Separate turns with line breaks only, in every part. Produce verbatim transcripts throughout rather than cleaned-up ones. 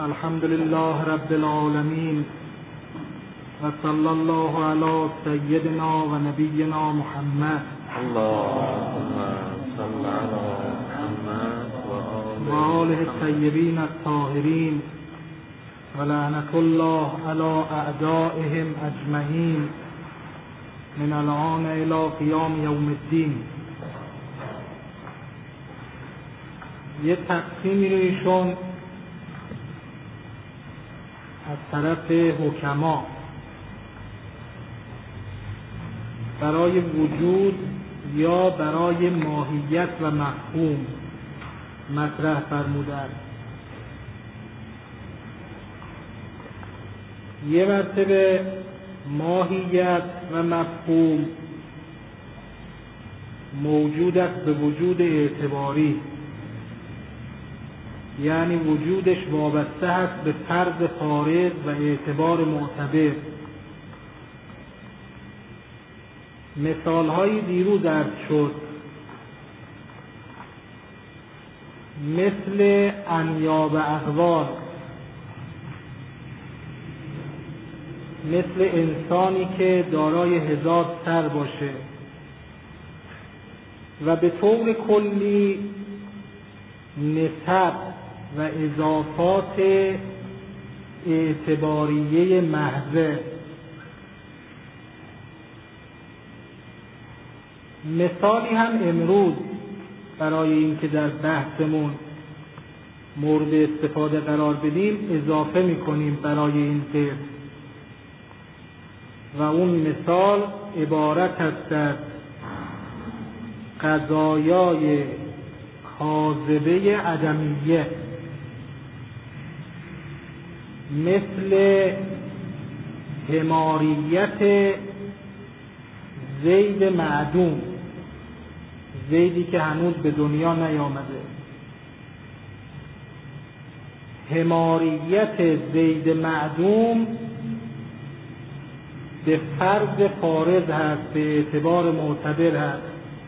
الحمد لله رب العالمين وصلى الله على سيدنا ونبينا محمد
اللهم صل على محمد
وآله الطيبين الطاهرين ولعنة الله على أعدائهم أجمعين من الآن إلى قيام يوم الدين. یه تقسیمی رو ایشون از طرف حکما برای وجود یا برای ماهیت و مفهوم مطرح فرمودند. یه مرتبه ماهیت و مفهوم موجود است به وجود اعتباری، یعنی وجودش وابسته است به فرض فارض و اعتبار معتبر. مثال‌های دیروز عرض شد، مثل انیاب احوال، مثل انسانی که دارای هزار سر باشه و به طور کلی نسب و اضافات اعتباریه محضه. مثالی هم امروز برای اینکه در بحثمون مورد استفاده قرار بدیم اضافه میکنیم برای این قسم، و اون مثال عبارت است از قضایای کاذبه عدمیه، مثل حماریت زید معدوم، زیدی که هنوز به دنیا نیامده. حماریت زید معدوم به فرض فارض هست، به اعتبار معتبر هست.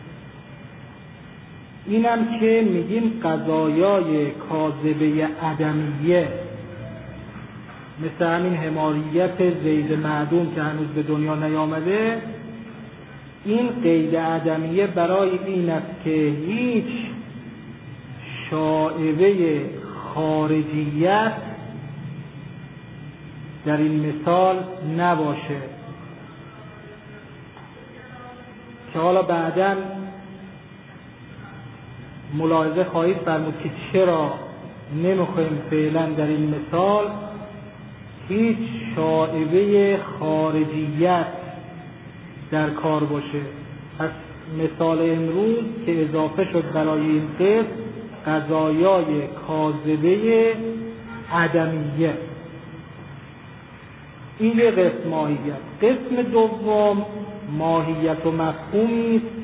اینم که میگیم قضایای کاذبه عدمیه، مثل همین حماریت زید معدوم که هنوز به دنیا نیامده. این قید عدمیه برای این است که هیچ شائبه خارجیت در این مثال نباشه، که حالا بعداً ملاحظه خواهید فرمود که چرا نمیخوایم فعلا در این مثال هیچ شائبه خارجیت در کار باشه. پس مثال امروز که اضافه شد برای این قسم قضایای کاذبه عدمیه. این یه قسم ماهیت. قسم دوم ماهیت و مفهومی است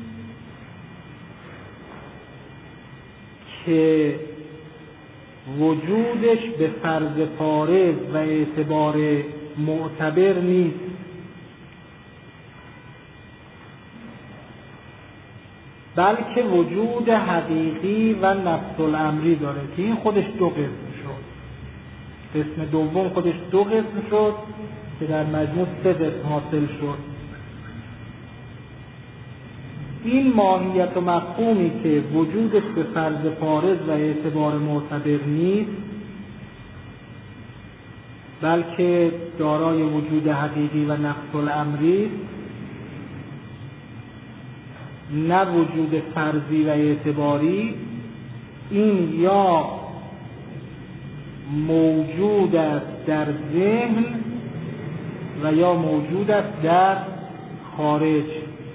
که وجودش به فرض فارض و اعتبار معتبر نیست، بلکه وجود حقیقی و نفس الامری داره، که این خودش دو قسم شد. قسم دوم خودش دو قسم شد که در مجموع سه قسم حاصل شد. این ماهیت و مفهومی که وجودش به فرض فارض و اعتبار معتبر نیست، بلکه دارای وجود حقیقی و نفس الامری، نه وجود فرضی و اعتباری، این یا موجود است در ذهن و یا موجود است در خارج.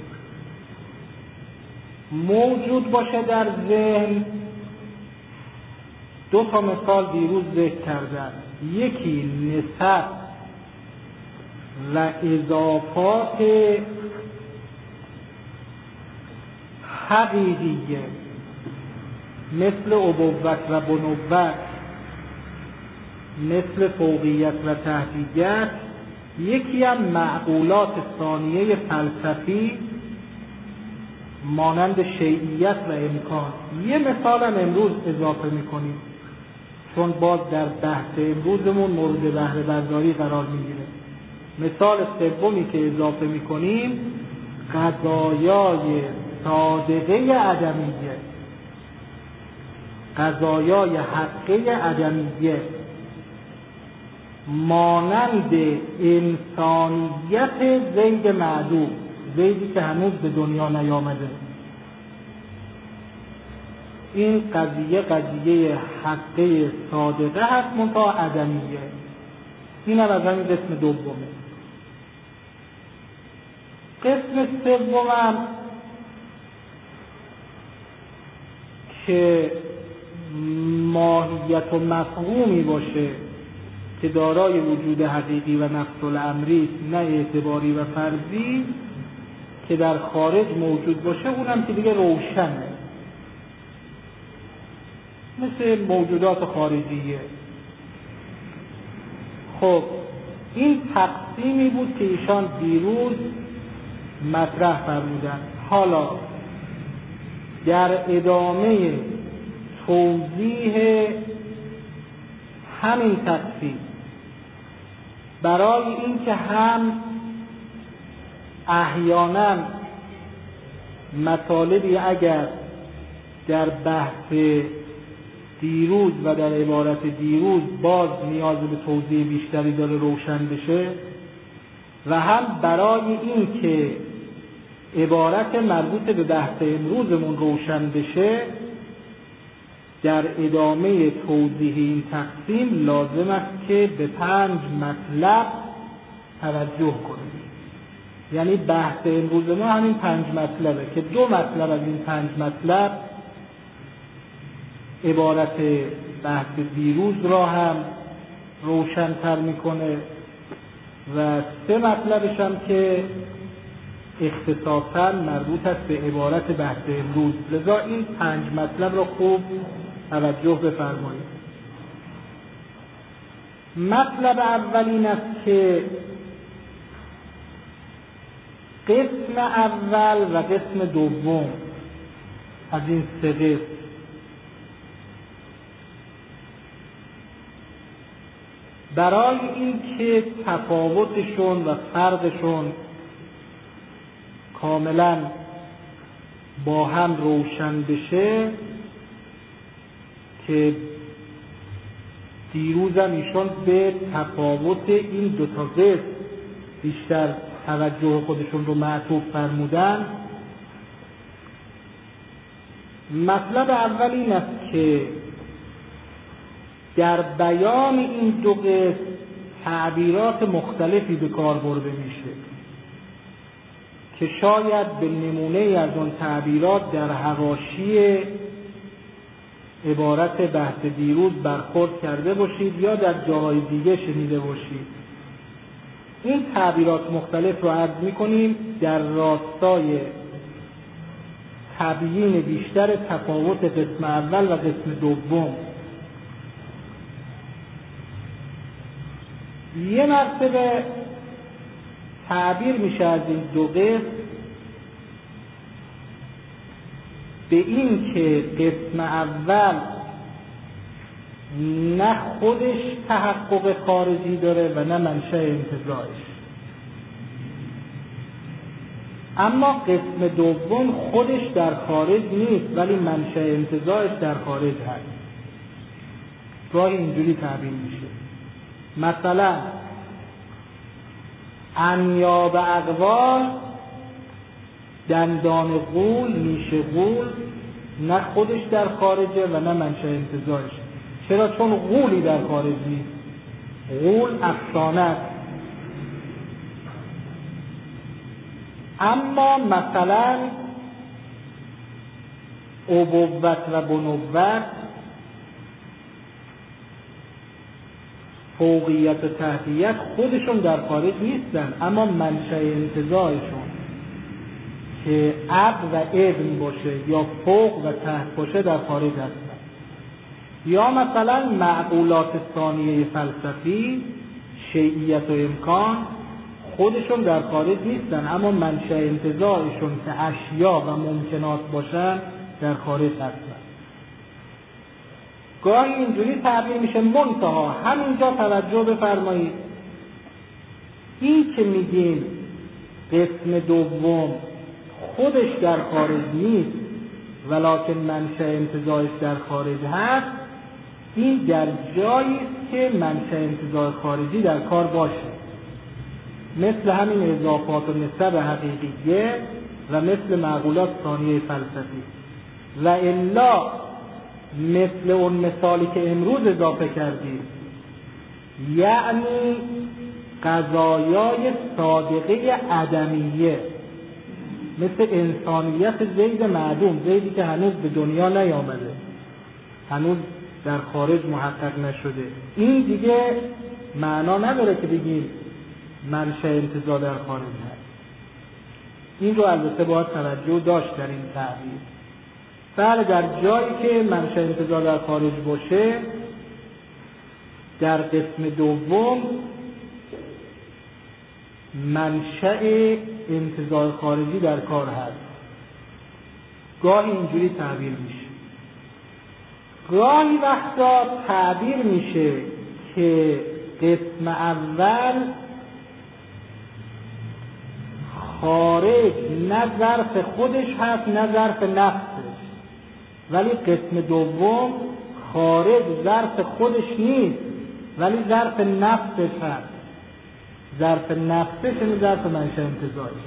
موجود باشه در ذهن، دو تا مثال دیروز ذکر کردم. یکی نسب و اضافات حقیقیه، مثل ابوت و بنوت، مثل فوقیت و تحتیت. یکی هم معقولات ثانیه فلسفی مانند شیعیت و امکان. یه مثال هم امروز اضافه میکنیم چون باز در بحث امروزمون مورد بهره برداری قرار میگیره. مثال سومی که اضافه میکنیم قضایای صادقه عدمیه، قضایای حقه عدمیه مانند انسانیت زید معدوم، زیدی که هنوز به دنیا نیامده. این قضیه قضیه حقه صادقه هست منتها عدمیه. این هم از همین قسم دومه. قسم سومم که ماهیت و مفهومی باشه که دارای وجود حقیقی و نفس الامری نه اعتباری و فرضی که در خارج موجود باشه، اونم که دیگه روشنه، مثل موجودات خارجیه. خب این تقسیمی بود که ایشان دیروز مطرح فرمودن. حالا در ادامه توضیح همین تقسیم، برای اینکه هم احیانا مطالبی اگر در بحث دیروز و در عبارت دیروز باز نیاز به توضیح بیشتری داره روشن بشه، و هم برای این که عبارت مربوط به بحث امروزمون روشن بشه، در ادامه توضیح این تقسیم لازم است که به پنج مطلب توجه کنیم. یعنی بحث امروز ما همین پنج مطلبه که دو مطلب از این پنج مطلب عبارت بحث دیروز را هم روشن‌تر میکنه و سه مطلبش هم که اختصاصاً مربوط است به عبارت بحث امروز. لذا این پنج مطلب را خوب توجه بفرمایید. مطلب اول این است که قسم اول و قسم دوم از این سه قسم برای اینکه تفاوتشون و فرقشون کاملا با هم روشن بشه، که دیروزم ایشون به تفاوت این دو تا قسم بیشتر توجه خودشون رو معطوف فرمودن. مطلب اول این است که در بیان این دو قسم تعبیرات مختلفی به کار برده میشه که شاید به نمونه از اون تعبیرات در حواشی عبارت بحث دیروز برخورد کرده باشید یا در جاهای دیگه شنیده باشید. این تعبیرات مختلف رو عرض می‌کنیم در راستای تبیین بیشتر تفاوت قسم اول و قسم دوم. یه مرتبه تعبیر میشه از این دو قسم به این که قسم اول نه خودش تحقق خارجی داره و نه منشأ انتزاعش، اما قسم دوم خودش در خارج نیست ولی منشأ انتزاعش در خارج هست. گاهی اینجوری تعبیر میشه، مثلا انیاب اقوال، دندان غول، نیش غول، نه خودش در خارجه و نه منشأ انتزاعش. چرا؟ چون غولی در خارج نیست، غول افسانه است. اما مثلا ابوت و بنوت، فوقیت و تحتیت خودشون در خارج نیستن، اما منشأ انتزاعشون که اب و ابن باشه یا فوق و تحت باشه در خارج هستن. یا مثلا معقولات ثانیه فلسفی، شیعیت و امکان، خودشون در خارج نیستن اما منشأ انتزاعشون که اشیا و ممکنات باشن در خارج هستن. گاهی اینجوری تعبیر میشه منتها. همینجا توجه بفرمایید، این که میگیم قسم دوم خودش در خارج نیست ولکن منشأ انتزاعش در خارج هست، این در جایی است که منشأ انتزاع خارجی در کار باشه، مثل همین اضافات و نسب حقیقیه و مثل معقولات ثانیه فلسفی. و الا مثل اون مثالی که امروز اضافه کردیم، یعنی قضایای صادقه عدمیه، مثل انسانیت زید معدوم، زیدی که هنوز به دنیا نیامده، هنوز در خارج محقق نشده، این دیگه معنا نداره که بگیم منشأ انتزاع در خارج هست. این رو البته باید توجه داشت در این تعبیر. بله، در جایی که منشأ انتزاع در خارج باشه، در قسم دوم منشأ انتزاع خارجی در کار هست. گاهی اینجوری تعبیر میشه، گاهی وقتا تعبیر میشه که قسم اول خارج نه ظرف خودش هست نه ظرف نفسش، ولی قسم دوم خارج ظرف خودش نیست ولی ظرف نفسش هست. ظرف نفسش یعنی ظرف منشأ انتزاعش.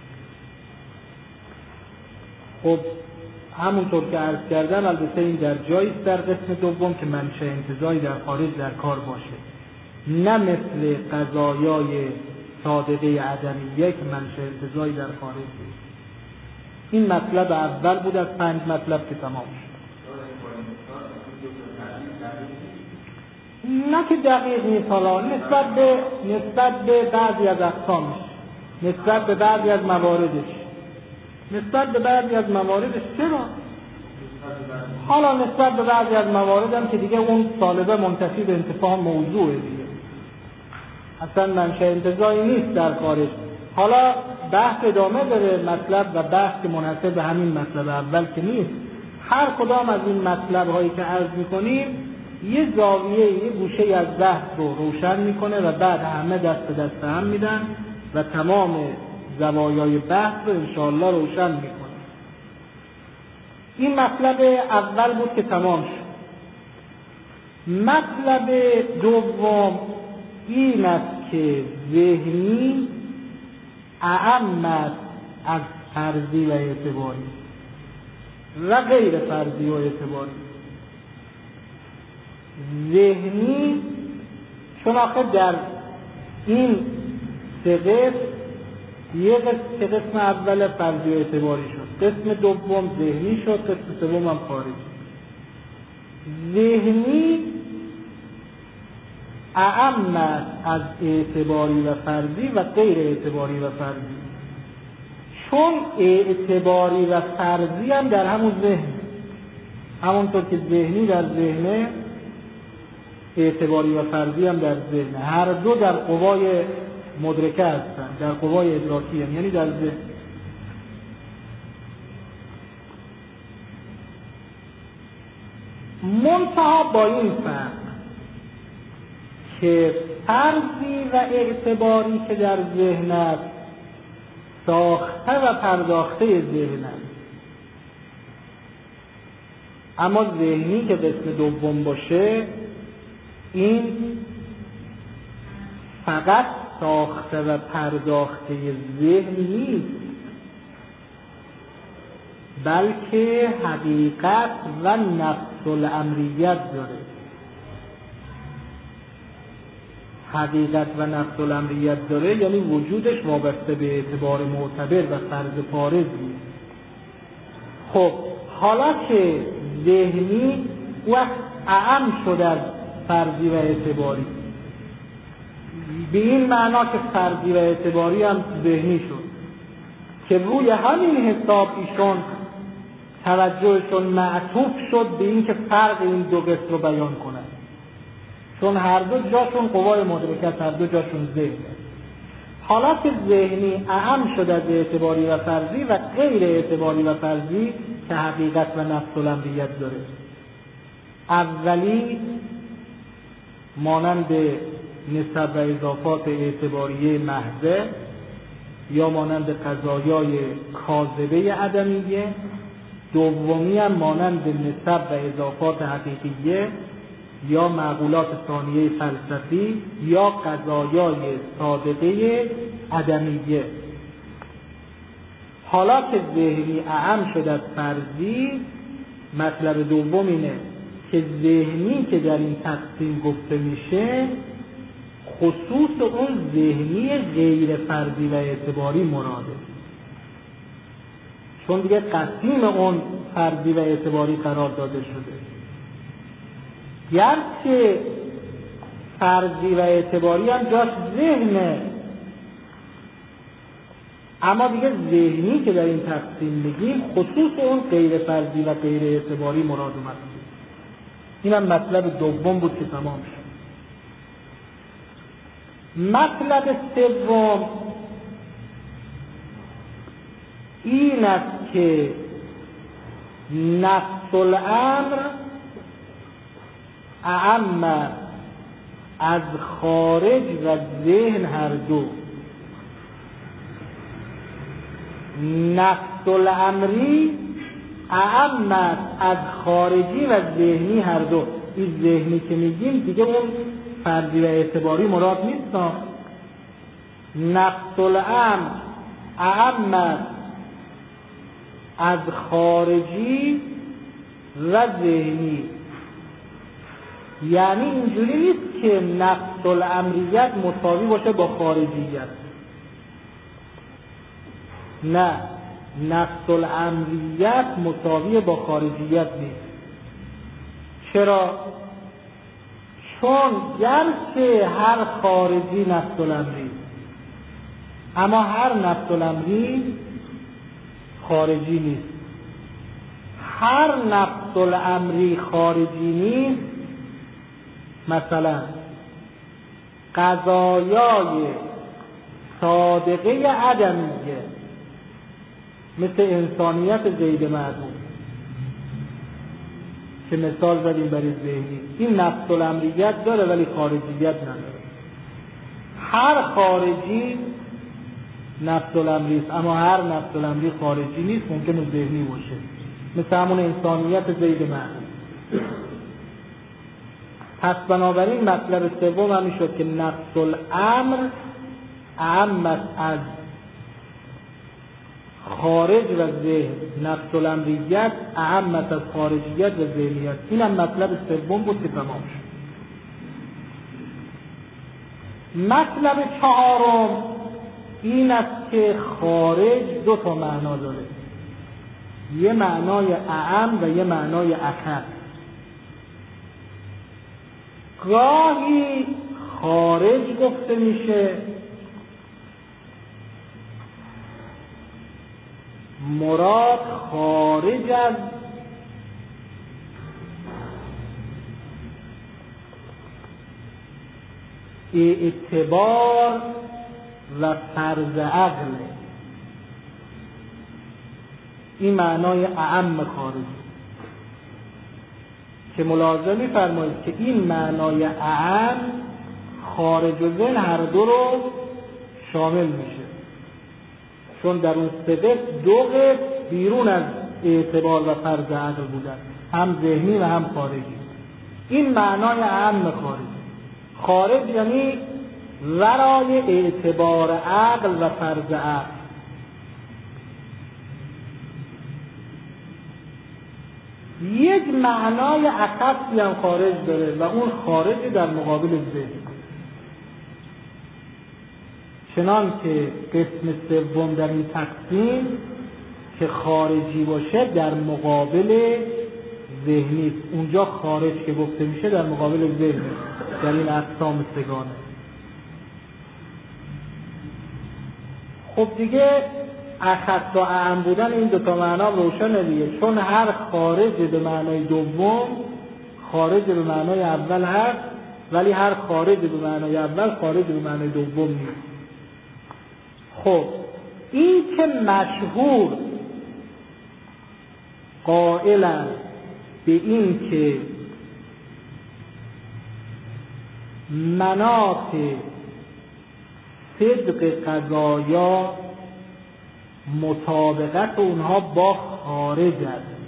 خب همونطور که عرض کردم، البته این در جایی است در قسم دوم که منشأ انتزاعی در خارج در کار باشه، نه مثل قضایای صادقه عدمیه که منشأ انتزاعی در خارج است. این مطلب اول بود از پنج مطلب که تمام شد. نه که دقیق نیست، حالا نسبت به نسبت به بعضی از اقسامش، نسبت به بعضی از مواردش، نسبت به بعضی از مواردش چرا؟ حالا نسبت به بعضی از موارد هم که دیگه اون طالبه منتفی به انتفاع موضوعه دیگه، اصلا منشأ انتزاعی نیست در خارج. حالا بحث ادامه داره مطلب و بحث که منحصر به همین مطلب اول که نیست. هر کدام از این مطلب هایی که عرض میکنیم یه زاویه، یه گوشه از بحث رو روشن میکنه و بعد همه دست به دست هم میدن و تمام زوایای بحث رو انشاءالله روشن میکنه. این مطلب اول بود که تمام شد. مطلب دوم این است که ذهنی اعم است از فرضی و اعتباری و غیر فرضی و اعتباری. ذهنی چون آخه در این سه قسم، یه قسم که قسم اول فرضی و اعتباری شد، قسم دوم ذهنی شد، قسم سوم هم خارجی. ذهنی اعم از اعتباری و فرضی و غیر اعتباری و فرضی، چون اعتباری و فرضی هم در همون ذهن، همونطور که ذهنی در ذهنه اعتباری و فرضی هم در ذهن، هر دو در قوای مدرکه هستن، در قوای ادراکی هم، یعنی در ذهن. منتها با این فرق که فرضی و اعتباری که در ذهن است ساخته و پرداخته ذهن است، اما ذهنی که قسم دوم باشه این فقط ساخته و پرداخته ذهن نیست، بلکه حقیقت و نفس الامریت داره. حقیقت و نفس الامریت داره یعنی وجودش وابسته به اعتبار معتبر و فرض فارض نیست. خب حالا که ذهنی وقت اعم شد از فرضی و اعتباری، به این معنا که فرضی و اعتباری هم ذهنی شد، که روی همین حساب ایشون توجهشون معطوف شد به این که فرق این دو قسم رو بیان کنن، چون هر دو جاشون قوای مدرکت، هر دو جاشون ذهنه. حالا که ذهنی اعم شد از اعتباری و فرضی و غیر اعتباری و فرضی که حقیقت و نفس الامریت داره. اولی مانند نسب و اضافات اعتباریه محضه یا مانند قضایای کاذبه عدمیه، دومی هم مانند نسب و اضافات حقیقیه یا معقولات ثانیه فلسفی یا قضایای صادقه عدمیه. حالا که ذهنی اعم شد از فرضی، مطلب دوم اینه که ذهنی که در این تقسیم گفته میشه خصوص اون ذهنی غیر فرضی و اعتباری مراده، چون دیگه قسیم اون فرضی و اعتباری قرار داده شده. گرچه فرضی و اعتباری هم جاش ذهنه، اما دیگه ذهنی که در این تقسیم میگیم خصوص اون غیر فرضی و غیر اعتباری مراد اومد. اینم مطلب دوم بود که تمام شد. مطلب سوم این است که نفس الامر اعم از خارج و ذهن هر دو. نفس الامری اعم از خارجی و ذهنی هر دو. این ذهنی که میگیم دیگه اون فرضی و اعتباری مراد نیست. نفس الامر اعم از خارجی و ذهنی، یعنی اینجوری نیست که نفس الامریت مساوی باشه با خارجیت. نه، نفس الامریت مساوی با خارجیت نیست. چرا؟ چون گرچه هر خارجی نفس الامری، اما هر نفس الامری خارجی نیست. هر نفس الامری خارجی نیست. مثلا قضایای صادقه عدمیه مثل انسانیت زید معدوم که مثال زدیم برای ذهنی، این نفس الامریت داره ولی خارجیت نداره. هر خارجی نفس الامری است، اما هر نفس الامری خارجی نیست، ممکنه ذهنی باشه، مثل همون انسانیت زید معدوم. پس بنابراین مطلب سوم همین شد که نفس الامر اعم از خارج و ذهن، نفس الامریت اعم از خارجیت و ذهنیت. اینم مطلب سوم بود که تمام شد. مطلب چهارم این است که خارج دو تا معنا داره، یه معنای اعم و یه معنای اخر. گاهی خارج گفته میشه مراد خارج از اعتبار و فرض عقل. این معنای اعم خارج که ملاحظه می‌فرمایید که این معنای اعم خارج و ذهن هر دو رو شامل میشه، چون در اون سبب دو قسم بیرون از اعتبار و فرض عقل بودن، هم ذهنی و هم خارجی. این معنای اعم خارج. خارج یعنی ورای اعتبار عقل و فرض عقل. یک معنای اخصی هم خارج داره و اون خارج در مقابل ذهن، چنان که قسم سوم در این تقسیم که خارجی باشه در مقابل ذهنی، اونجا خارج که گفته میشه در مقابل ذهن در این اقسام سگانه. خب دیگه اخص و اعم بودن این دو تا معنا روشنه دیگه، چون هر خارج به معنای دوم خارج به معنای اول هست، ولی هر خارج به معنای اول خارج به معنای دوم نیست. خب این که مشهور قائلن به این که مناط صدق قضایا مطابقت اونها با خارج است.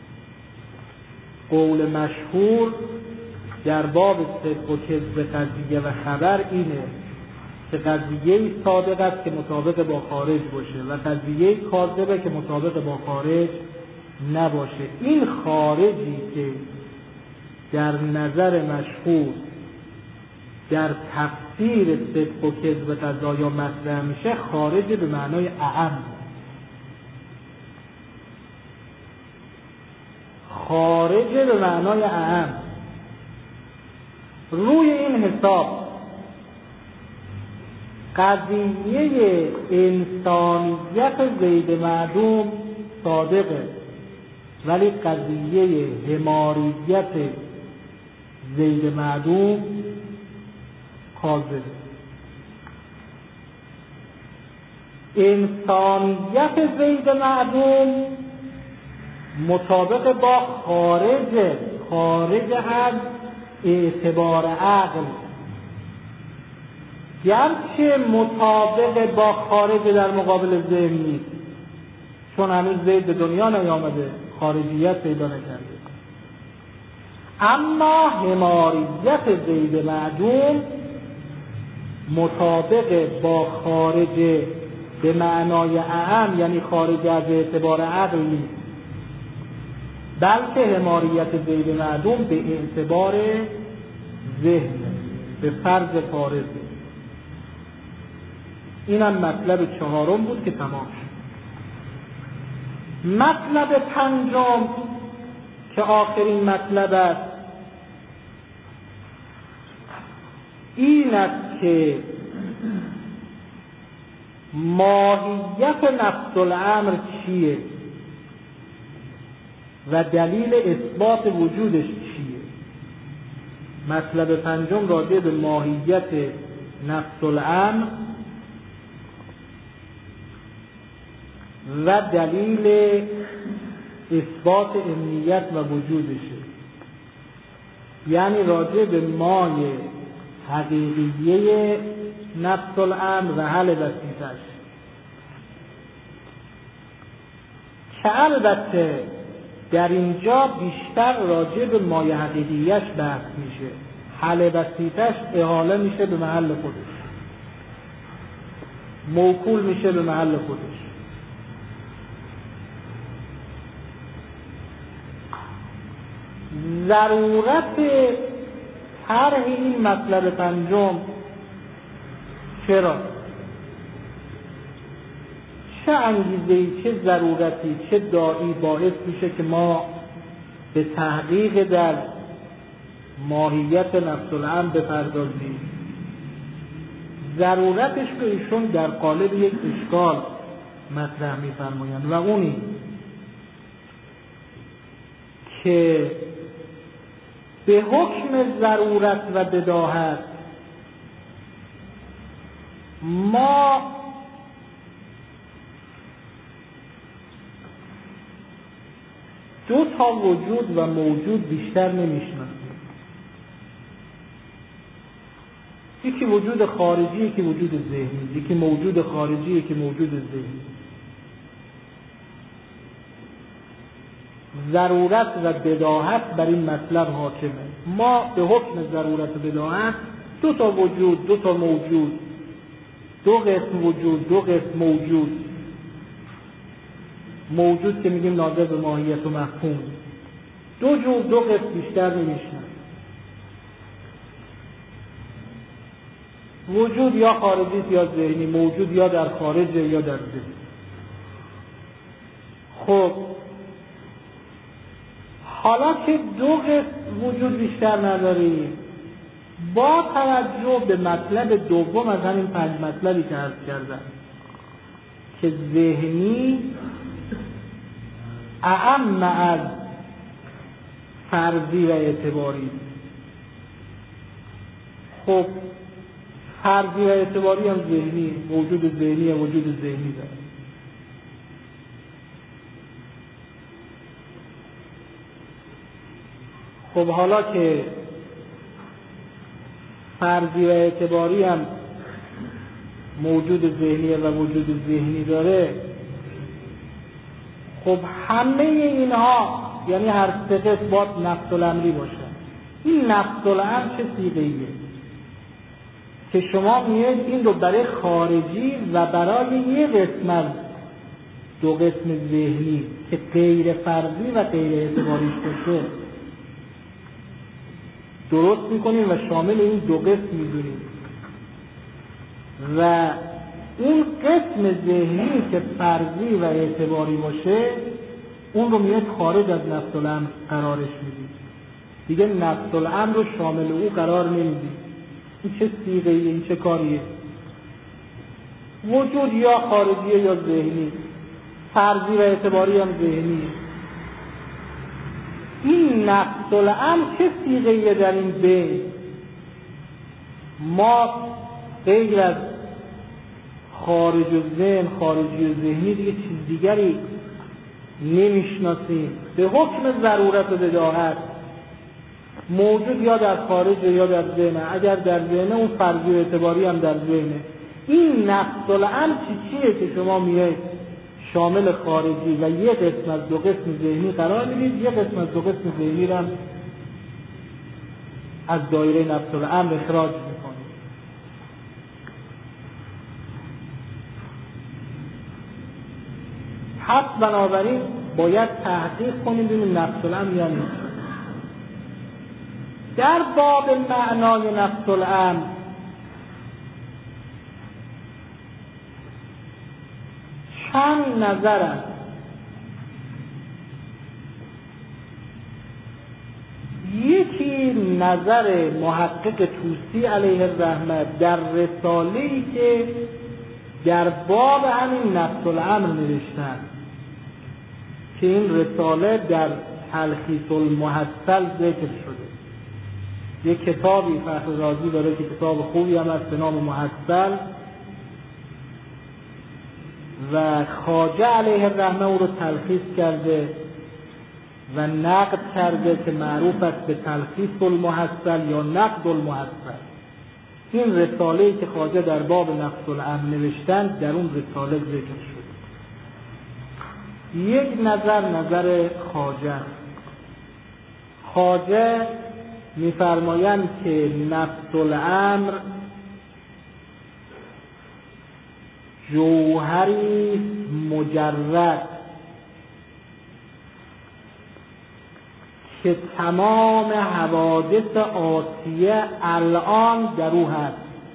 قول مشهور در باب صدق و کذب قضیه و خبر اینه که قضیه صادق است که مطابق با خارج باشه و قضیه کاذبه که مطابق با خارج نباشه. این خارجی که در نظر مشهور در تفسیر صدق و کذب قضایا مطرح میشه خارج به معنای اعم، خارج به معنای اعم. روی این حساب قضیه انسانیت زید معدوم صادقه، ولی قضیه حماریت زید معدوم کاذبه. انسانیت زید معدوم مطابق با خارج خارج از اعتبار عقل، گرچه مطابق با خارج در مقابل ذهن نیست، چون هنوز زید به دنیا نیامده، خارجیت پیدا نکرده. اما حماریت زید معدوم مطابق با خارج به معنای اعم، یعنی خارج از اعتبار عقل نیست، بلکه حماریت زید معدوم به اعتبار ذهن، به فرض فارض. اینم مطلب چهارم بود که تمام شد. مطلب پنجم که آخرین مطلب است این است که ماهیت نفس الامر چیه و دلیل اثبات وجودش چیه. مطلب پنجم راجع به ماهیت نفس الامر و دلیل اثبات امنیت و وجودشه، یعنی راجع به مایه حقیقیه نفس الامر و حل وسیطش، که البته در اینجا بیشتر راجع به مایه حقیقیش بحث میشه، حل وسیطش احاله میشه به محل خودش، موکول میشه به محل خودش. ضرورت طرح این مطلب پنجم چرا؟ چه انگیزه‌ای، چه ضرورتی، چه داعی باعث میشه که ما به تحقیق در ماهیت نفس الامر بپردازیم؟ ضرورتش رو ایشون در قالب یک اشکال مطرح می‌فرمایند و اونی که به حکم ضرورت و بداهت ما دو تا وجود و موجود بیشتر نمیشناسیم. یکی وجود خارجی، یکی وجود ذهنی، یکی موجود خارجی، یکی موجود ذهنی. ضرورت و بداهت بر این مطلب حاکمه. ما به حکم ضرورت و بداهت دو تا وجود، دو تا موجود، دو قسم وجود، دو قسم موجود، موجود که میگیم ناظر به ماهیت و مفهوم، دو جور دو قسم بیشتر نمیشن. وجود یا خارجی یا ذهنی، موجود یا در خارج یا در ذهن. خب حالا که دو قسم وجود بیشتر نداریم، با توجه به مطلب دوم از همین پنج مطلبی که عرض کردم که ذهنی اعم از فرضی و اعتباری، خب فرضی و اعتباری هم ذهنی، وجود ذهنی هم وجود ذهنی داره. خب حالا که فرضی و اعتباری هم موجود ذهنی و وجود ذهنی داره، خب همه اینها یعنی هر سه قسم باید نفس الامری باشه. این نفس الامر چه صیغه‌ایه که شما میاد این رو برای خارجی و برای یه قسم از دو قسم ذهنی که غیر فرضی و غیر اعتباریش باشه درست میکنیم و شامل این دو قسم میدونیم و اون قسم ذهنی که فرضی و اعتباری باشه اون رو میاد خارج از نفس الامر قرارش میدیم. دیگه نفس الامر رو شامل او قرار نمیدیم. این چه صیغه‌ایه، این چه کاریه؟ وجود یا خارجیه یا ذهنی، فرضی و اعتباری هم ذهنی. این نفس الامر چه صیغه‌ایه در این بین؟ ما غیر از خارج و ذهن، خارجی و ذهنی دیگه چیز دیگری نمیشناسیم. به حکم ضرورت و بداهت موجود یا در خارج یا در ذهن. اگر در ذهن اون فرضی و اعتباری هم در ذهنه. این نفس الامر چی چیه که شما میایید شامل خارجی و یک قسم از دو قسم ذهنی قرار میدید، یک قسم از دو قسم ذهنی رو از دایره نفس الامر اخراج میکنید. پس بنابراین باید تحقیق کنیم ببینیم نفس الامر یا نیست. در باب معنای نفس الامر چند نظر است. یکی نظر محقق طوسی علیه الرحمه در رساله‌ای که در باب همین نفس الامر نوشتن که این رساله در تلخیص المحصل ذکر شده. یک کتابی فخر رازی داره که کتاب خوبی هم است به نام محصل و خواجه علیه الرحمه او رو تلخیص کرده و نقد کرده که معروف است به تلخیص المحصل یا نقد المحصل. این رساله‌ای که خواجه در باب نفس الامر نوشتن در اون رساله ذکر شده. یک نظر نظر خواجه. خواجه می‌فرمایند که نفس الامر جوهری مجرد که تمام حوادث آتیه الان در او هست،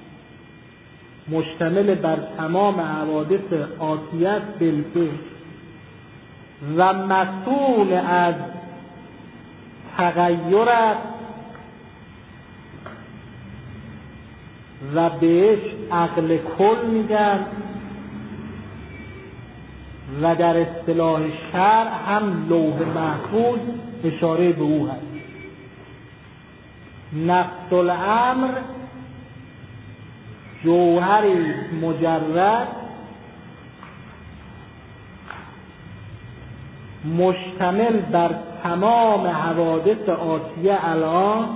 مشتمل بر تمام حوادث آتیه است بالفعل و مسئول از تغییر است و بهش عقل کل میگن و در اصطلاح شرع هم لوح محفوظ اشاره به او هست. نفس الامر جوهری مجرد مشتمل بر تمام حوادث آتیه الان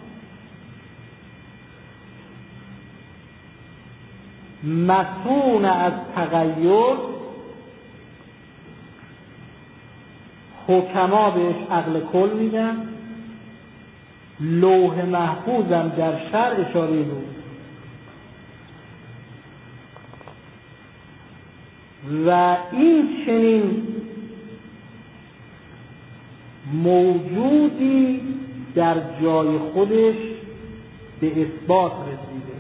مسئول از تغییر، حکما بهش عقل کل میگن، لوح محفوظم در شرع اشاره بود و این چنین موجودی در جای خودش به اثبات رسیده،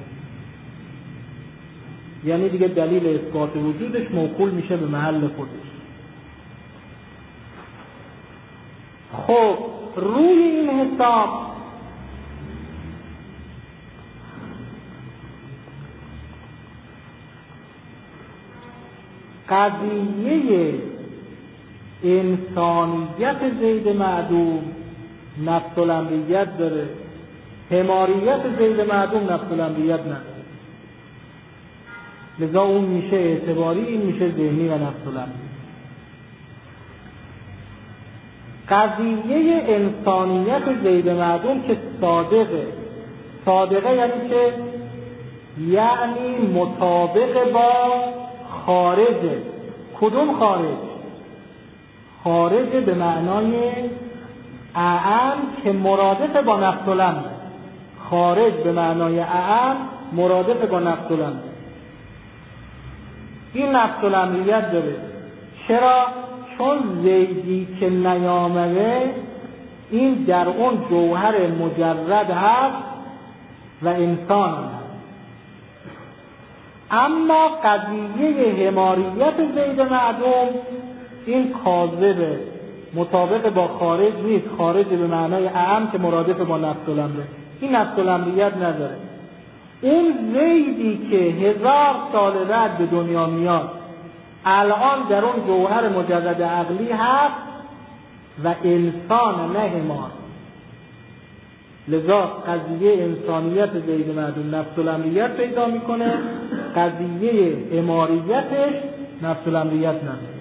یعنی دیگه دلیل اثبات وجودش موکول میشه به محل خودش. خب روی این حساب قضیه انسانیت زید معدوم نفس الامریت داره، حماریت زید معدوم نفس الامریت نداره. لذا اون میشه اعتباری، این میشه ذهنی و نفس الامری. قضیه انسانیت زید معدوم که صادقه صادقه یعنی که یعنی مطابق با خارجه. کدوم خارج؟ خارج به معنای اعم که مرادف با نفس الامر. خارج به معنای اعم مرادف با نفس الامر. این نفس الامریت داره. چرا؟ چون زیدی که نیامده این در اون جوهر مجرد هست و انسان هست. اما قضیه حماریت زید معدوم این کاذبه، مطابق با خارج نیست. خارج به معنای اعم که مرادف با نفس الامره. این نفس الامریت نداره. اون زیدی که هزار سال بعد به دنیا میاد الان در اون جوهر مجرد عقلی هست و انسان نه حمار. لذا قضیه انسانیت زید معدوم نفس الامریت پیدا میکنه، قضیه حماریتش نفس الامریت نداره.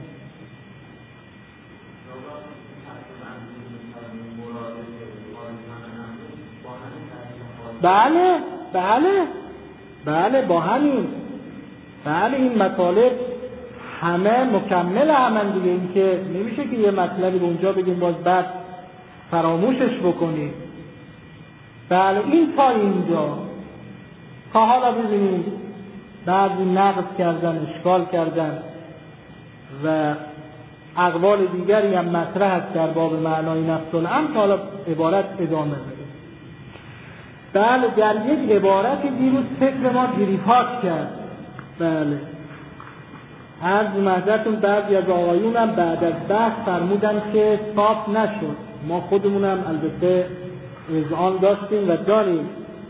بله بله بله با همین بله این مطالب همه مکمل همن دیگه. این که نمیشه که یه مطلبی به اونجا بگیم باز بعد فراموشش بکنیم. بله این تا اینجا. تا حالا ببینیم بعضی نقد کردن، اشکال کردن و اقوال دیگری هم مطرح است در باب معنای نفس الامر. حالا عبارت ادامه بده. بله در یک عبارتی دیروز فکر ما گریپاک کرد. بله عرض محضرتون بعضی از آقایون هم بعد از بحث فرمودن که صاف نشد. ما خودمونم البته اذعان داشتیم و داریم.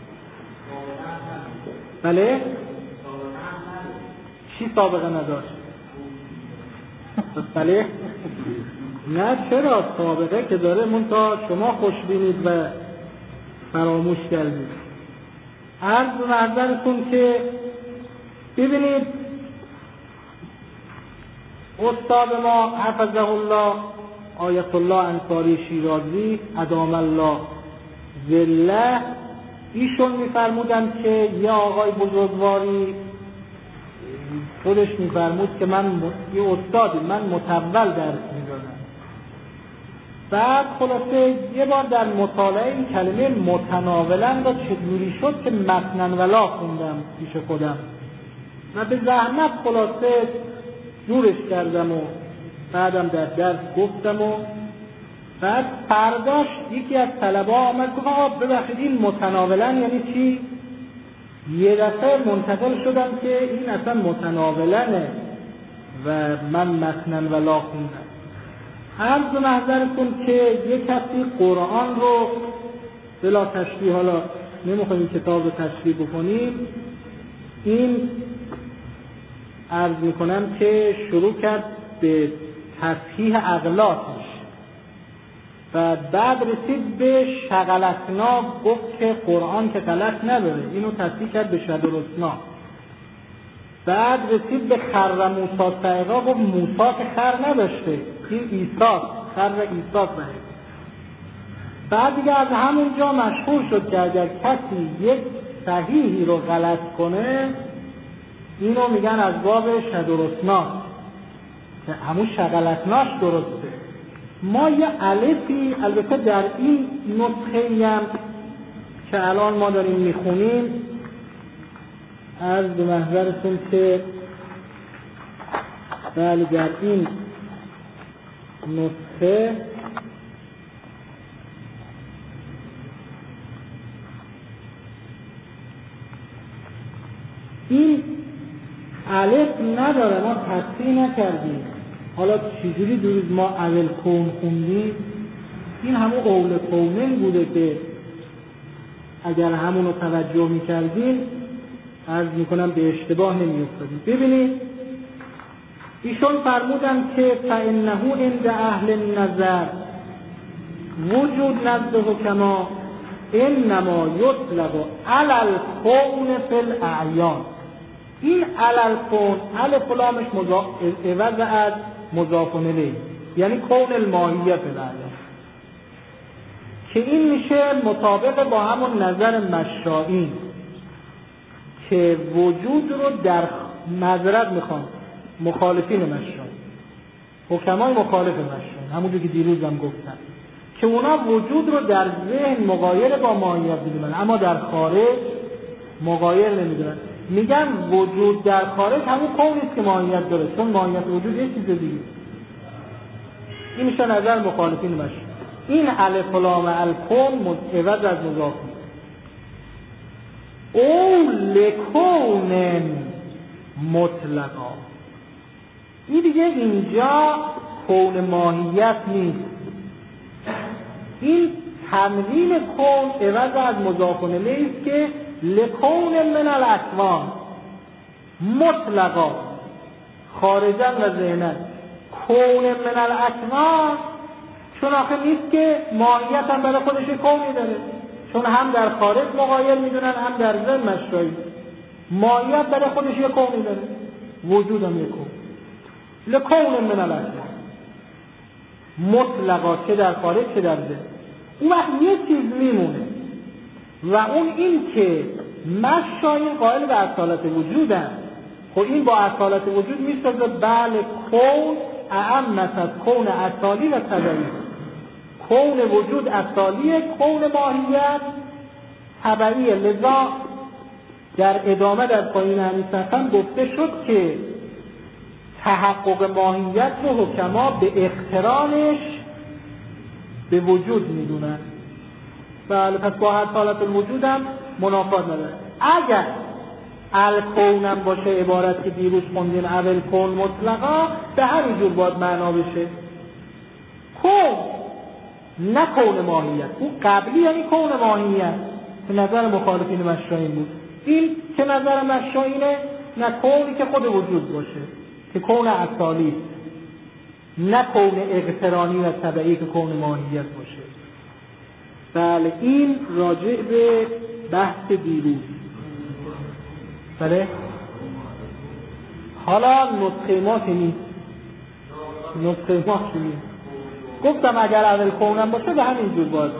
بله چی سابقه نداشت؟ بله نه چرا سابقه که داره، منتها شما خوشبینید و فراموش کردید. عرض محضرتون که ببینید استاد ما حفظه الله آیت الله انصاری شیرازی ادام الله ذله، ایشون میفرمودن که یه آقای بزرگواری خودش میفرمود که من یه استادی، من متول درس میدادم. بعد خلاصه یه بار در مطالعه این کلمه متناولا را چجوری شد که متنن ولا خوندم پیش خودم و به زحمت خلاصه جورش کردم و بعدم در درس گفتم و بعد فرداش یکی از طلبه آمد گفت آقا ببخشید این متناولا یعنی چی؟ یه دفعه منتقل شدم که این اصلا متناولنه و من متنن ولا خوندم. عرض محضرتون که یک کسی قرآن رو بلا تشریح، حالا نمیخوایم این کتاب رو تشریح بکنیم، این عرض میکنم که شروع کرد به تصحیح اغلاطش و بعد رسید به شغلتنا، گفت که قرآن که غلط نداره، اینو تصحیح کرد به شدرسنا. بعد رسید به خر موسی سعیقا، گفت موسی که خر نداشته، این عیسی خر عیسی بهه. بعد دیگه از همونجا مشهور شد که اگر کسی یک صحیحی رو غلط کنه اینو میگن از باب شدرسنا که همون شغلتناش درسته. ما یه الفی البته در این نسخه هم که الان ما داریم میخونیم عرض به محضرتون که بله در این نسخه این الف نداره، ما تصحیح نکردیم. حالا چجوری دیروز ما اول کون خوندیم؟ این همون اول کونن بوده که اگر همونو توجه میکردیم عرض میکنم به اشتباه نمیافتادیم. ببینید ایشون فرمودن که فإنه عند اهل النظر وجود نزد حکما انما یطلق علی الکون فی الاعیان. این علی الکون الف لامش عوض از مضاف الیه، یعنی کون الماهیه فی الاعیان، که این میشه مطابق با همون نظر مشائین که وجود رو در معذرت میخوام مخالفین مشائین، حکمای مخالف مشائین، همونجور که دیروزم گفتم که اونا وجود رو در ذهن مغایر با ماهیت میدونن اما در خارج مغایر نمیدونن. میگن وجود در خارج همون کونی است که ماهیت داره، چون ماهیت وجود یه چیز دیگه. این میشه نظر مخالفین مشائین. این الف لام الکون عوض از مضاف او لکون مطلقا. این دیگه اینجا کون ماهیت نیست، این تنوین کون عوض از مضاف الیه است که لکون من الاکوان مطلقا خارجا و ذهنا. کون من الاکوان چون آخه نیست که ماهیت هم برای خودش کونی داره، چون هم در خارج مغایر میدونن هم در ذهن مشایی. ماهیت برای خودش یه کونی داره، وجود هم یه کون. لکون من الاکوان مطلقا چه در خارج چه در ذهن. اون وقت یه چیز میمونه و اون این که مشایین قائل به اصالت وجودن. خب این با اصالت وجود میسازه بله کون اعمت از کون اصالی و تبعی. کون وجود اصالیه، کون ماهیت تبعیه. لذا در ادامه در پایین همین صفحه گفته شد که تحقق ماهیت رو حکما به اقترانش به وجود میدونن. بله پس با اصالت الوجود هم منافات نداره. اگر الکونم باشه عبارت که دیروز خوندین اول کون مطلقا به همین جور باید معنا بشه کون نه کون ماهیت. اون قبلی یعنی کون ماهیت که نظر مخالفین مشائین بود. این که نظر مشائینه نه کونی که خود وجود باشه که کون اصالی، نه کون اقترانی و طبعی که کون ماهیت باشه. بله این راجع به بحث دیروز. بله حالا نسخه ما که نیست، نسخه ما که نیست. گفتم اگر اول کونم باشه به همین جور باید.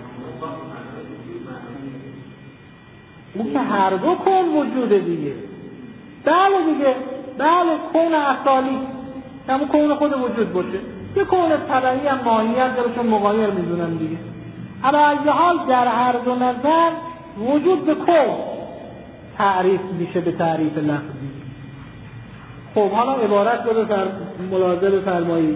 اون که هر دو کون وجوده دیگه. بله دیگه، بله کون اصالی همون کون خود وجود باشه، یه کون طبعی هم ماهیت داره چون مغایر میدونم دیگه. اما از حال در هر دو نظر وجود به کون تعریف میشه به تعریف لفظی. خب حالا عبارت رو فر... ملاحظه فرمایید.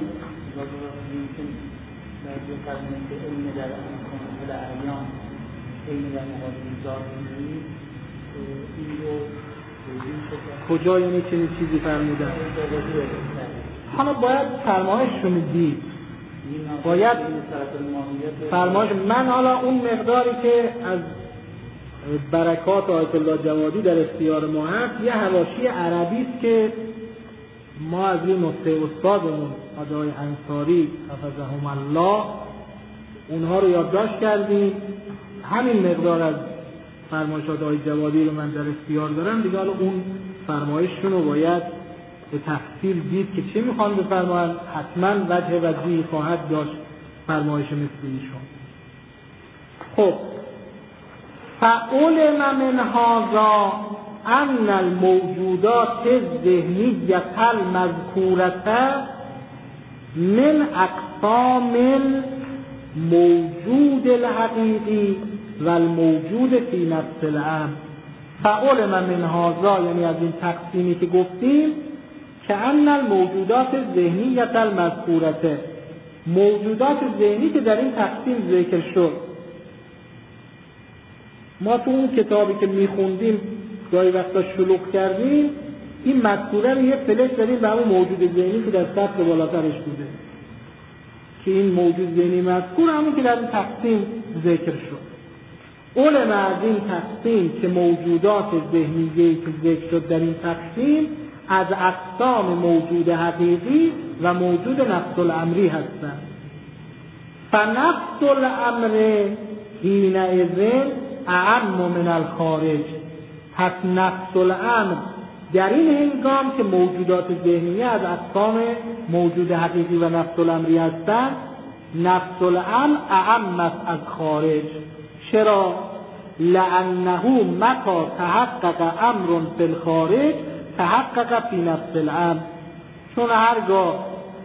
کجا یعنی چنین چیزی فرمودن؟ حالا باید فرمایششون دید، باید فرمایش. من حالا اون مقداری که از برکات آیت الله جوادی در اختیار ما هست یه حواشی عربی است که ما از این نسخه استادمون آقای انصاری حفظهم الله اونها رو یادداشت کردیم. همین مقدار از فرمایشات آقای جوادی رو من در اختیار دارم دیگه. حالا اون فرمایششون رو باید به تفصیل دید که چه میخوان بفرمایند. حتما وجه وجهی خواهد داشت فرمایش مثل ایشون. خب فعلم من هذا ان الموجودات الذهنیة المذکورة من اقسام موجود الحقیقی و الموجود فی نفس الامر. فعلم من هذا یعنی از این تقسیمی که گفتیم که ان الموجودات الذهنیة المذکورة، موجودات ذهنی که در این تقسیم ذکر شد. ما تو اون کتابی که میخوندیم گاهی وقتا شلوغ کردیم این مذکوره رو یه فلش داریم به همون موجود ذهنی که در سطح بالاترش بوده که این موجود ذهنی مذکور همون که در این تقسیم ذکر شد. علم از این تقسیم که موجودات ذهنیه که ذکر شد در این تقسیم از اقسام موجود حقیقی و موجود نفس الامری هستند. فنفس الامر حینئذ اعم من الخارج. پس نفس الامر در این هنگام که موجودات ذهنیه از اقسام موجود حقیقی و نفس الامری هستند نفس الامر اعم است از خارج. چرا؟ لانه متى تحقق امر فی الخارج تحقق فی نفس الامر. چون هرگاه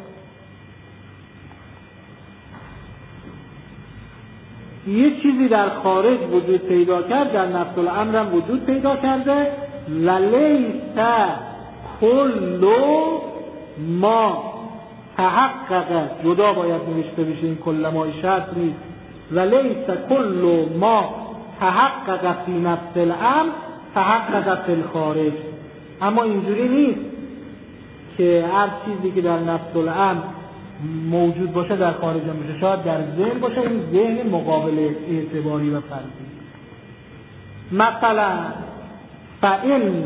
یه چیزی در خارج وجود پیدا کرد در نفس الامر هم وجود پیدا کرده. و لیس کل ما تحقق، جدا باید نوشته بشه، این کل ما شرط نیست. و لیس کل ما تحقق فی نفس الامر تحقق فی الخارج. اما اینجوری نیست که هر چیزی که در نفس الامر موجود باشه در خارج هم باشه. شاید در ذهن باشه، این ذهن مقابل اعتباری و فرضی. مثلا فإن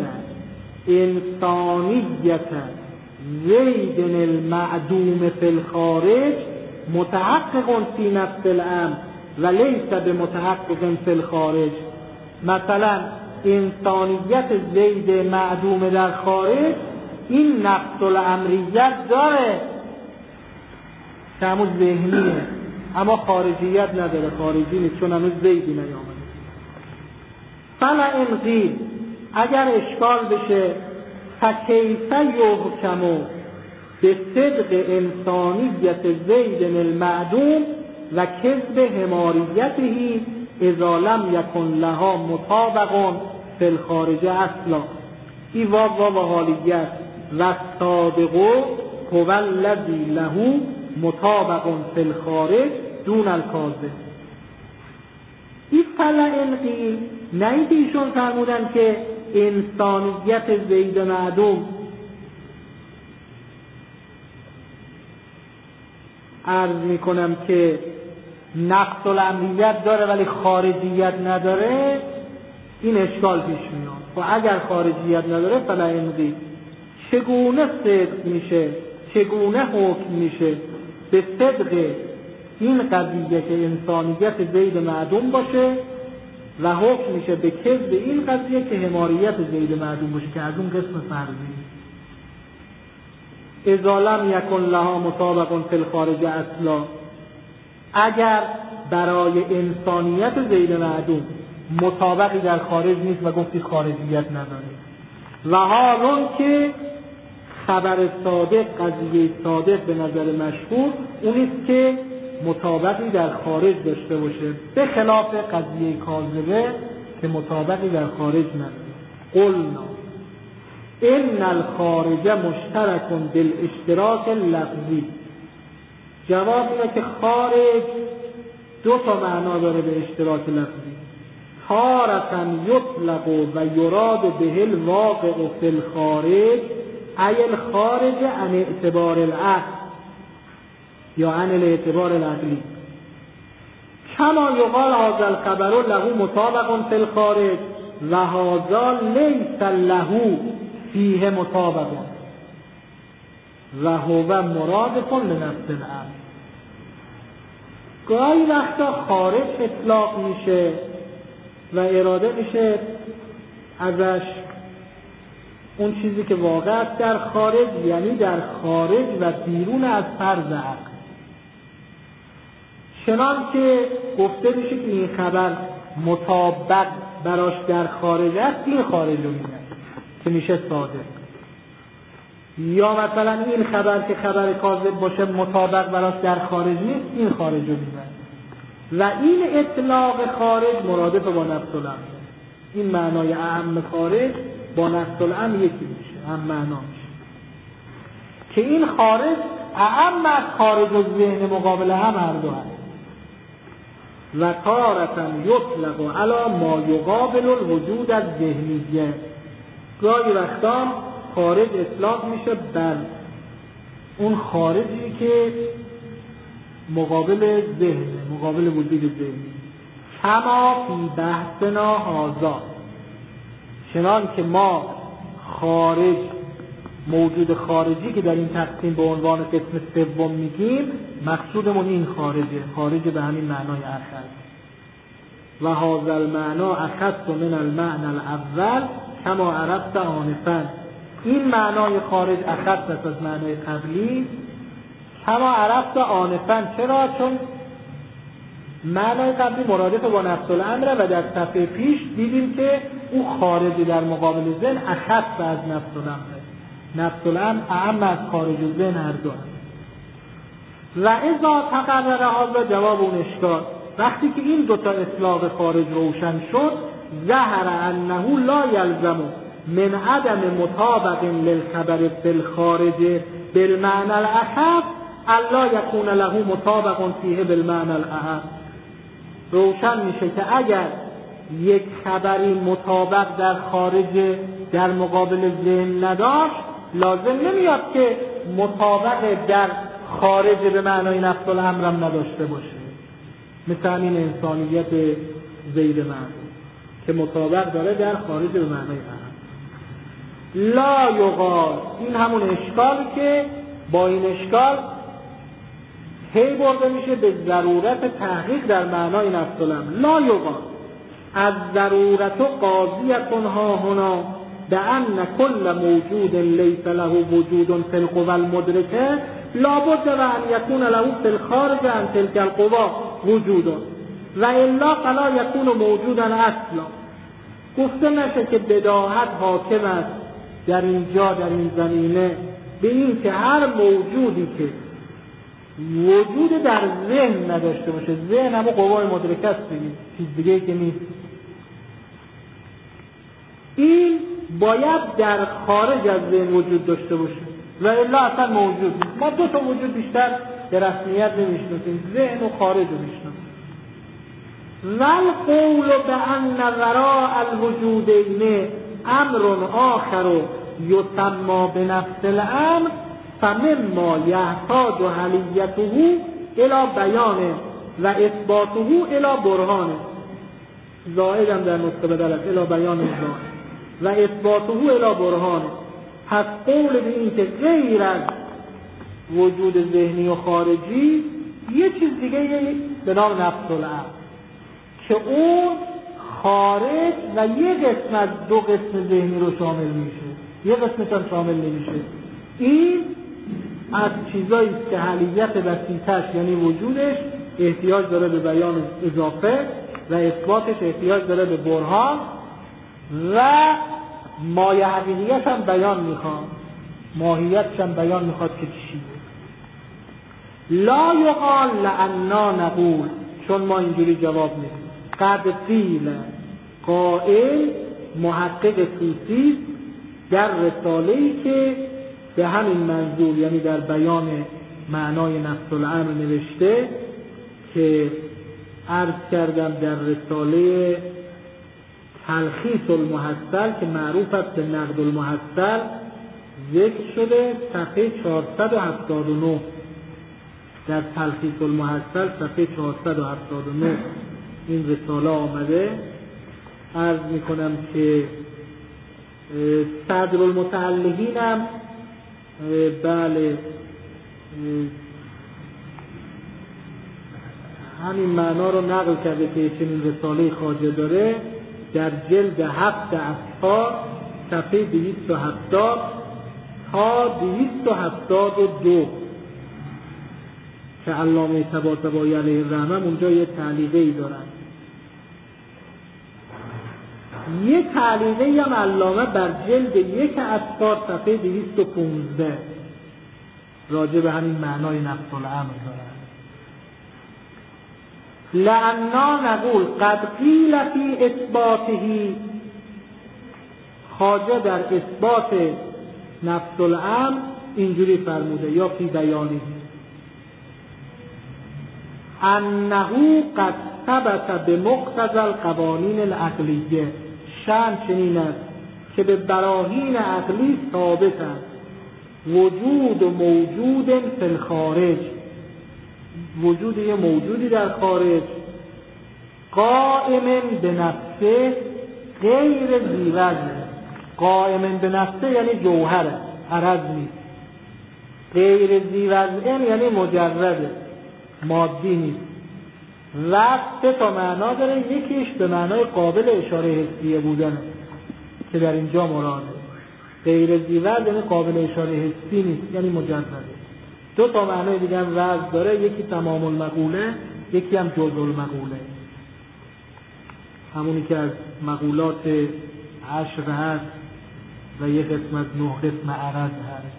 انسانیت زید المعدوم فی الخارج متحقق فی نفس الامر و لیس بمتحقق فی الخارج. مثلا انسانیت زید معدوم در خارج این نفس الامریت داره که همون ذهنیه، اما خارجیت نداره، خارجی نیست چون هنوز زیدی نیامده. فلا این قیل، اگر اشکال بشه فکیفه یحکمو به صدق انسانیت زید المعدوم و کذب حماریته اذا لم یکن لها مطابق فی الخارج اصلا. ای واو واو حالیت و صادقو هو الذی له مطابق فی الخارج دون الکاذب. این فلا انقی نه اینکه ایشون فرمودن که انسانیت زید معدوم عرض میکنم که نفس الامریت داره ولی خارجیت نداره، این اشکال پیش میاد. و اگر خارجیت نداره فلا انقی، چگونه صدق میشه، چگونه حکم میشه به صدق این قضیه که انسانیت زید معدوم باشه و حکم میشه به کذب این قضیه که حماریت زید معدوم باشه که از اون قسم فرضی. اذا لم یکن لها مطابق فی الخارج اصلا، اگر برای انسانیت زید معدوم مطابقی در خارج نیست و گفتی خارجیت نداره. و حالون که خبر صادق، قضیه صادق به نظر مشهور اونیست که مطابقی در خارج داشته باشه، به خلاف قضیه کاذبه که مطابقی در خارج نداره. قلنا ان الخارج مشترک بالاشتراک اللفظی. جواب اینه که خارج دو تا معنا داره به اشتراک لفظی. تارة یطلق و یراد به الواقع فی الخارج ای الخارج عن اعتبار العقل یا عن الاعتبار العقلی. کما یقال هذا الخبر له مطابق فی الخارج و هذا لیس له فیه مطابق و هو مرادف لنفس الامر. گاهی وقتا خارج اطلاق میشه و اراده میشه ازش اون چیزی که واقع است در خارج، یعنی در خارج و بیرون از فرض عقل. چنان که گفته میشه که این خبر مطابق براش در خارج است، این خارج رو میگه که میشه صادق. یا مثلا این خبر که خبر کاذب باشه مطابق براش در خارج نیست، این خارج رو میگه. و این اطلاق خارج مرادف با نفس الامر. این معنای اعم خارج با نفس الامر یکی میشه، هم معنا میشه که این خارج اعم از خارج و ذهن مقابل هم هر دو هست. و تارة یطلق علی ما یقابل الوجود از ذهنیه. گاهی وقتا خارج اطلاق میشه بر اون خارجی که مقابل ذهن، مقابل وجود ذهنی. کما فی بحثنا هذا، چنان که ما خارج، موجود خارجی که در این تقسیم به عنوان قسم سوم میگیم، مقصودمون این خارجه، خارج به همین معنای اخص. و هذا المعنى اخص من المعنى الاول کما عرفت آنفا. این معنای خارج اخص است از معنای قبلی کما عرفت آنفا. چرا؟ چون معنای قبلی مرادف با نفس الامر و در صفحه پیش دیدیم که او خارجی در مقابل ذهن اخص از نفس الامر. نفس الامر اعم از خارج ذهن هر دو هست. و اذا تقرر هذا جواب اون اشکال، وقتی که این دوتا اطلاق خارج روشن شد، ظهر انه لا یلزم من عدم مطابق للخبر فی الخارج بالمعنى الاخف الا یکون له مطابق فیه بالمعنى الاعم. روشن میشه که اگر یک خبری مطابق در خارج در مقابل ذهن نداشت، لازم نمیاد که مطابق در خارج به معنای نفس الامر هم نداشته باشه. مثل این انسانیت زید معدوم که مطابق داره در خارج به معنای اعم. لا یقال، این همون اشکالی که با این اشکال هی برده میشه به ضرورت تحقیق در معنای نفس الامر. لا یقال از ضرورت قاضیتون ها هنا به ان کل موجود لیس له وجود فی القوى المدرکه لابد و ان یکون له فی الخارج عن تلک القوى وجود و الا فلا یکون موجودا اصلا. گفته نشه که بداهت حاکم است در اینجا در این زمینه به این که هر موجودی که وجود در ذهن نداشته باشه، ذهن همون قوای مدرکه است دیگه، چیز دیگه که نیست، این باید در خارج از ذهن وجود داشته باشه و الا اصلا موجود نیست. ما دو تا وجود بیشتر به رسمیت نمیشناسیم، ذهن و خارج رو میشناسیم. والقول بأن وراء الوجودین امر آخر یسمى بنفس الامر فمما یحتاج حلیته الی بیان و اثباته الی برهان. زائدم در نسخه بدل است الی بیان زائد و اثباته الی برهان. پس قول به این که غیر از وجود ذهنی و خارجی یه چیز دیگه به نام نفس الامر که اون خارج و یه قسم از دو قسم ذهنی رو شامل میشه، یه قسمش هم شامل نمیشه. این از چیزایی که حلیت وسیطش یعنی وجودش احتیاج داره به بیان اضافه و اثباتش احتیاج داره به برهان و مایه حقیقیت هم بیان میخواد، ماهیتش هم بیان میخواد که چیه. لا یقال لأننا نقول، چون ما اینجوری جواب میدیم. قد قیل، قائل محقق طوسی در رساله‌ای که به همین منظور یعنی در بیان معنای نفس الامر نوشته که عرض کردم در رساله تلخیص المحصل که معروف است به نقد المحصل ذکر شده، صفحه چهارصد و هفتاد و نه. در تلخیص المحصل صفحه چهارصد و هفتاد و نه این رساله آمده. عرض میکنم که صدر المتعلقین هم بله همین معنا رو نقل کرده که چنین رساله خواجه داره در جلد هفت اصفار صفحه دویست و هفتاد تا دویست و هفتاد و دو که علامه طباطبایی علیه الرحمه اونجا یه تعلیقه ای دارن. یه تعلیقه هم علامه بر جلد یک اصفار صفحه دویست و پانزده راجع به همین معنای نفس الامر دارن. لأننا نقول قد قیل فی اثباته، خواجه در اثبات نفس الامر اینجوری فرموده یا فی بیانی انه قد ثبت بمقتضی القوانین العقلیه، شأن چنین است که به براهین عقلی ثابت است وجود و موجود فی الخارج، وجود یه موجودی در خارج قائم به نفسه غیر ذی وزن. قائم به نفسه یعنی جوهره، عرض نیست. غیر ذی وزن یعنی مجرده، مادی نیست. و سه تا معنا داره، یکیش به معنای قابل اشاره حسیه بودن که در اینجا مراده. غیر ذی وزن یعنی قابل اشاره حسی نیست، یعنی مجرده. دو تا معنی دیگه هم وضع داره، یکی تمام المقوله، یکی هم جزء المقوله، همونی که از مقولات عشر هست و یه قسمت نه قسم عرض هست.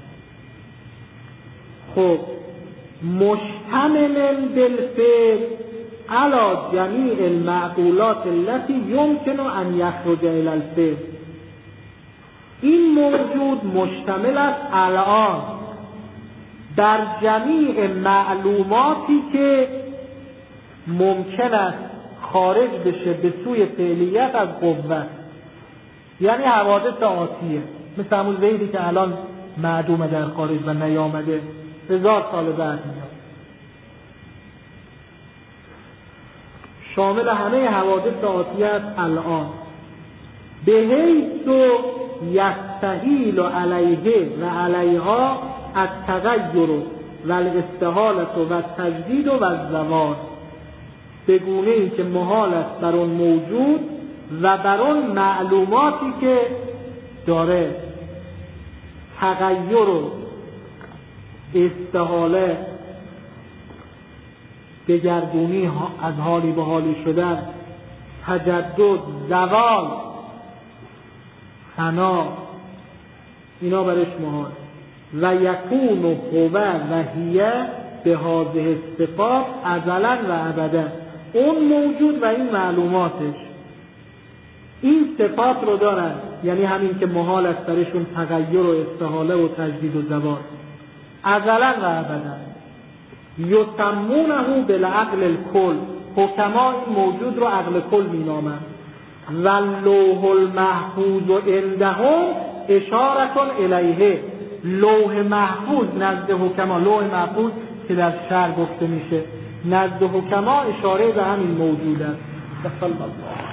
خب مشتمل بالفعل علی جمیع المعقولات التي يمكن ان يخرج الى الفعل، این موجود مشتمل است الان در جمیع معلوماتی که ممکن است خارج بشه به سوی فعلیت از قوت، یعنی حوادث آتیه، مثل همون زیدی که الان معدومه در خارج و نیامده، هزار سال بعد میاد، شامل همه حوادث آتیه است الان، به حیث یستحیل علیه و علیها التغیر و الاستحالة و التجدید و الزوال، به گونه ای که محال است بر اون موجود و بر اون معلوماتی که داره تغییر و استحاله، دگرگونی از حالی به حالی شدن، تجدد، زوال، فنا، اینا برش محال. و یکون هو و هیه به هذه الصفات ازلا و ابدا، اون موجود و این معلوماتش این صفات رو دارن، یعنی همین که محال است برشون تغییر و استحاله و تجدید و زوال، ازلا و ابدا. یسمونه بالعقل الکل، حکما این موجود رو عقل کل مینامن. و لوح المحفوظ عندهم اشارتون الیه، لوح محفوظ نزد حکما، لوح محفوظ که در شرع گفته میشه، نزد حکما اشاره به همین موجود است.